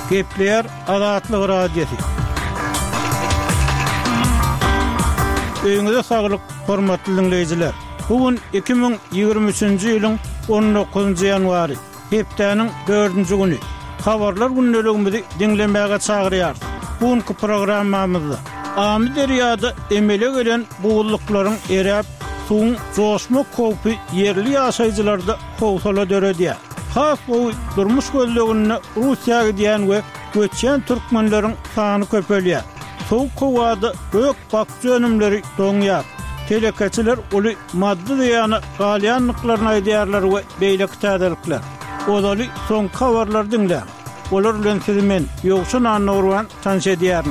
Gepler Azatlyk Radiosu. Öňüňize saglyk, hormatly dinleýijiler. Bugün 2023-nji ýylyň 19-njy ýanwary, hepdeniň 4-nji güni. Habarlar günneligimizi dinlemäge çagyrýar. Bugünkü programmamyzda Amy derýada emele gelen buğullyklaryň eräp suň joşma köpü yerli ýaşaýjylarda howsala döredýär. Has bu durmuş gözlegine Russiýa gidýän we göçen türkmenleriň sany köpelýär. Soğuk kovada gök bakçı önümleri doňýar. Telekaçylar uly maddi ýany galyanlyklaryny aýdýarlar we beýlek täzelikler. Odaly soň habarlar dinle. Olar bilen sizi men Ýogşan Anurwan tanış edýärim.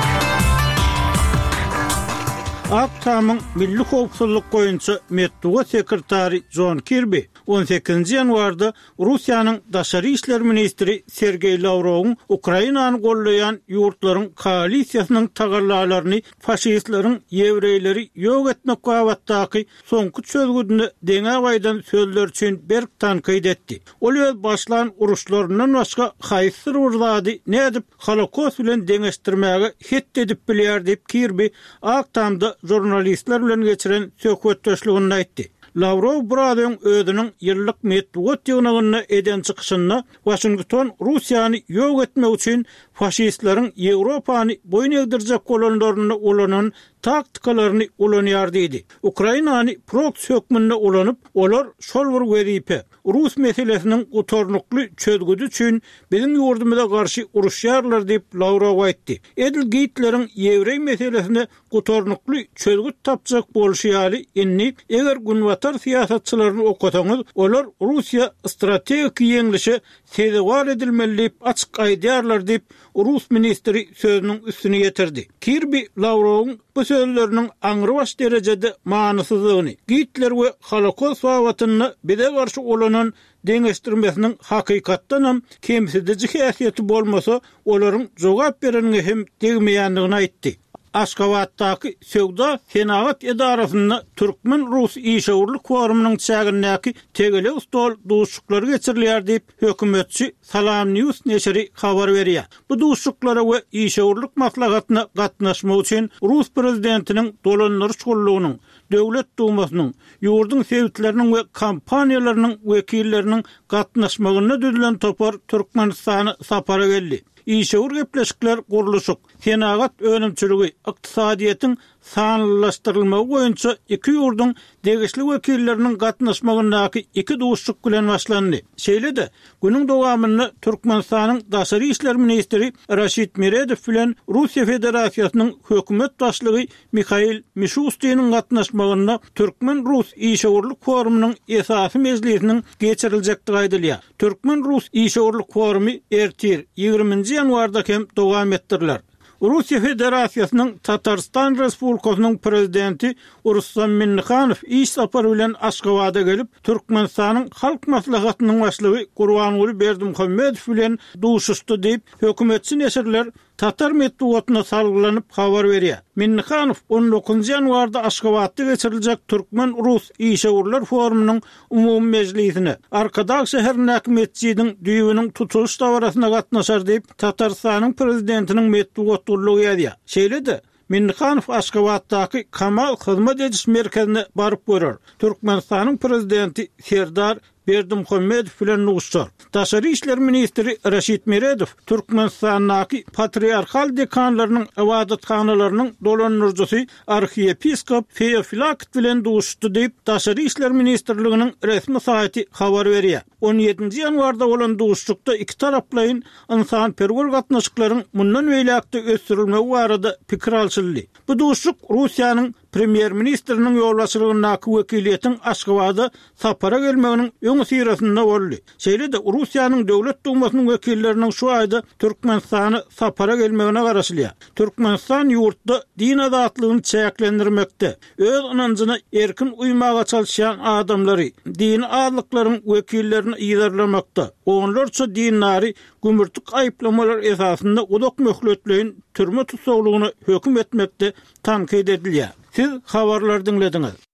Aktamyň Milli Howpsuzlyk goýunça Medeniýet sekretary John Kirby 18-nji ýanwarda Russiýanyň daşary işler ministri Sergey Lavrowyň Ukrainany gollayan ýurtlaryň koalisiýasynyň tagarlalaryny faşistlaryň ýewreýleri ýok etmek gabatdaky soňky çözgüdini deňe gaýdan sözler üçin berk tanqid etdi. Ol öz başlan uruşlaryndan başga haýsy urzady nädip Holokost bilen deňeşdirmäge het edip bilýär diýip Kirby Aktamda jurnalistler bilen geçiren söhbetdeşligini aýtdy. Lavrov buradan özünün ýyllyk medeniýet ýygnagyny eden çykyşyna Washington Russiýany ýok etmek üçin faşistleriň Ýewropany boyun egdirjek golanlaryny ulanan taktikalarını ulanýar diýdi. Ukrainany proks hökmüne ulanyp, olar şol bir wezipe Rus meselesiniň gutornukly çözgüdi üçin biziň ýurdumyza garşy uruşýarlar diýip Lavrov aýtdy. Edil gitleriň ýewreý meselesine gutornukly çözgüt tapjak bolşýaly inni eger günwatar siýasatçylaryny okasaňyz, olar Russiýa strategik ýeňlişe sezewar edilmeli diýip açyk aýdýarlar diýip Rus ministri sözüniň üstüne ýetirdi. Kirby Lavrowyň bu sözlerinin aňrybaş derejede manysyzlygyny, gitler we Holokost wawatyny bize garşy olanan deňeşdirmesiniň hakykatdan hem kemsizlik häsiýeti bolmasa, olaryň jogap bereniňe hem degmeýändigini aýtdy. Aşgabatdaky Söwda Senagat edarasyna Türkmen-Rus işgörlük forumynyň çägindäki tegele stol duşuklary geçirilýär diýip hökümetçi Salam News neşri habar berýär. Bu duşuklara we işgörlük maslahatyna gatnaşmak üçin Rus prezidentiniň dolanlary şollugynyň, Döwlet Dumasynyň, ýurdun sewitleriniň we kampaniýalarynyň wekilleriniň gatnaşmagyna düzülen topar Türkmenistany sapara geldi. İşgör gepleşikler guruluşyk, senagat önümçüligi, ykdysadyýetin sanlylaşdyrylmagy boýunça iki ýurdun degişli wekilleriniň gatnaşmagyndaky iki duşuk bilen başlandy. Şeýle-de günüň dowamyny Türkmenistanyň daşary işler ministri Raşit Meredow bilen Russiýa Federasiýasynyň hökümet başlygy Mikhail Mishustin'in gatnaşmagyna Türkmen-Rus işgörlük forumynyň esasy mejlisiniň geçiriljekdigi aýdylýar. Türkmen-Rus işgörlük forumy ertir 20-nji ýanwarda hem dowam etdirilýär. Russiýa Federasiýasynyň Tatarstan Respublikasynyň prezidenti Ruslan Minnixanov iş sapary bilen Aşgabatda gelip Türkmenistanyň halk maslahatynyň başlygy Gurbanuly Berdimuhammedow bilen duşuşdy diýip hökümetçi neşirler Tatar medeniýetyne salgylanyp habar berýär. Minnixanov 19-njy ýanwarda Aşgabatda geçiriljek Türkmen-Rus işgörler forumynyň umumy mejlisine Arkadag şäheriniň häkimetçiligiň düýbüniň tutuluş dawrasyna gatnaşar diýip Tatarstanyň prezidentiniň medeniýetçiligi ýazýar. Şeýle-de Minnixanov Aşgabatdaky Kamal hyzmat ediş merkezine baryp görür. Türkmenistanyň prezidenti Serdar Berdimuhammedow bilen nuşar. Daşary işler ministri Raşit Meredow Türkmenistanyň patriarkal dekanlarynyň ewadathanalarynyň dolanýarjysy arxiyepiskop Feofilakit bilen duşdy diýip Daşary işler ministrliginiň resmi saýty habar berýär. 17-nji ýanwarda bolan duşlukda iki taraplaryň insanperwer gatnaşyklaryň mundan beýlekde ösdürilmegi barada pikir alşyldy. Bu duşluk Russiýanyň premier ministriniň ýolbaşçylygyndaky wekiliýetiň Aşgabatda sapara gelmeginiň öňe sirasynda boldy. Şeýle-de Russiýanyň Döwlet Dumasynyň wekilleriniň şu aýda Türkmenistany sapara gelmegine garaşylýar. Türkmenistan ýurtda din azatlygyny çäklendirmekde, öz inanjyna erkin uymaga çalışan adamlary, din azatlyklaryň wekillerini ýerlemakda. Onlarça dinleri gümürtük aýplamalar esasında udak möhletleýin türme tutsaglygyny höküm etmekde tanqid edilýär. Siz habarlar dinlediňiz.